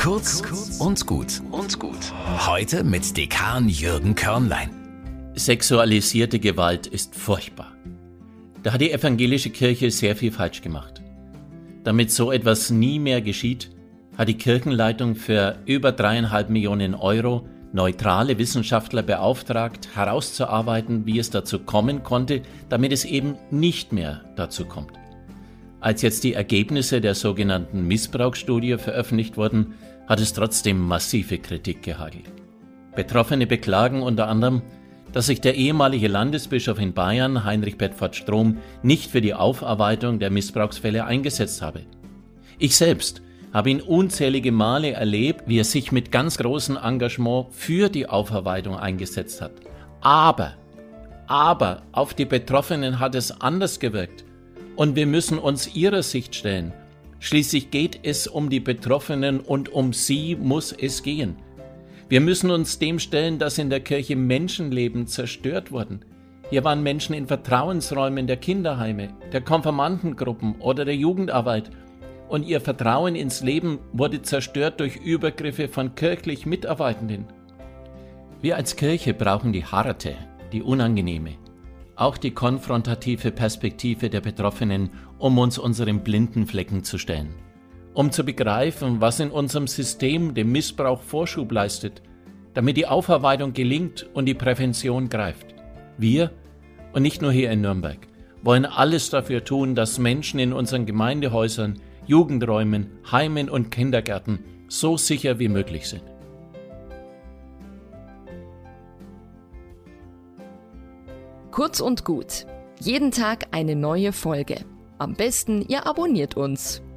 Kurz und gut. Heute mit Dekan Jürgen Körnlein. Sexualisierte Gewalt ist furchtbar. Da hat die evangelische Kirche sehr viel falsch gemacht. Damit so etwas nie mehr geschieht, hat die Kirchenleitung für über 3,5 Millionen Euro neutrale Wissenschaftler beauftragt, herauszuarbeiten, wie es dazu kommen konnte, damit es eben nicht mehr dazu kommt. Als jetzt die Ergebnisse der sogenannten Missbrauchsstudie veröffentlicht wurden, hat es trotzdem massive Kritik gehagelt. Betroffene beklagen unter anderem, dass sich der ehemalige Landesbischof in Bayern, Heinrich Bedford Strom, nicht für die Aufarbeitung der Missbrauchsfälle eingesetzt habe. Ich selbst habe ihn unzählige Male erlebt, wie er sich mit ganz großem Engagement für die Aufarbeitung eingesetzt hat. Aber auf die Betroffenen hat es anders gewirkt. Und wir müssen uns ihrer Sicht stellen. Schließlich geht es um die Betroffenen und um sie muss es gehen. Wir müssen uns dem stellen, dass in der Kirche Menschenleben zerstört wurden. Hier waren Menschen in Vertrauensräumen der Kinderheime, der Konfirmandengruppen oder der Jugendarbeit. Und ihr Vertrauen ins Leben wurde zerstört durch Übergriffe von kirchlich Mitarbeitenden. Wir als Kirche brauchen die harte, die unangenehme, auch die konfrontative Perspektive der Betroffenen, um uns unseren blinden Flecken zu stellen. Um zu begreifen, was in unserem System dem Missbrauch Vorschub leistet, damit die Aufarbeitung gelingt und die Prävention greift. Wir, und nicht nur hier in Nürnberg, wollen alles dafür tun, dass Menschen in unseren Gemeindehäusern, Jugendräumen, Heimen und Kindergärten so sicher wie möglich sind. Kurz und gut. Jeden Tag eine neue Folge. Am besten, ihr abonniert uns.